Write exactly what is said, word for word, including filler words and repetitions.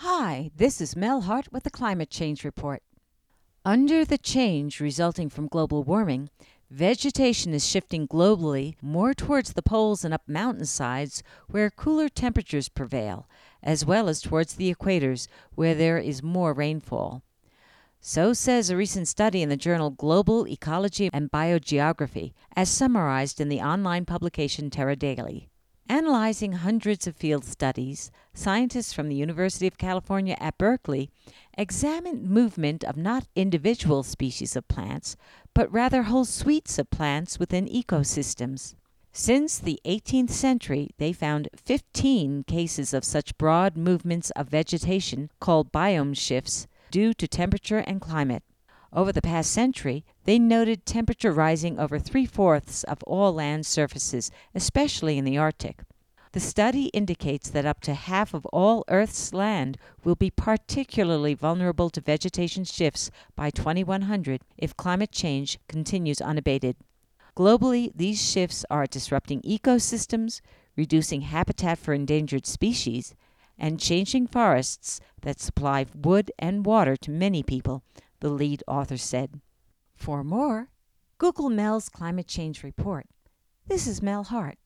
Hi, this is Mel Hart with the Climate Change Report. Under the change resulting from global warming, vegetation is shifting globally more towards the poles and up mountainsides where cooler temperatures prevail, as well as towards the equators where there is more rainfall. So says a recent study in the journal Global Ecology and Biogeography, as summarized in the online publication Terra Daily. Analyzing hundreds of field studies, scientists from the University of California at Berkeley examined movement of not individual species of plants, but rather whole suites of plants within ecosystems. Since the eighteenth century, they found fifteen cases of such broad movements of vegetation called biome shifts due to temperature and climate. Over the past century, they noted temperature rising over three-fourths of all land surfaces, especially in the Arctic. The study indicates that up to half of all Earth's land will be particularly vulnerable to vegetation shifts by twenty-one hundred if climate change continues unabated. Globally, these shifts are disrupting ecosystems, reducing habitat for endangered species, and changing forests that supply wood and water to many people, the lead author said. For more, Google Mel's Climate Change Report. This is Mel Hart.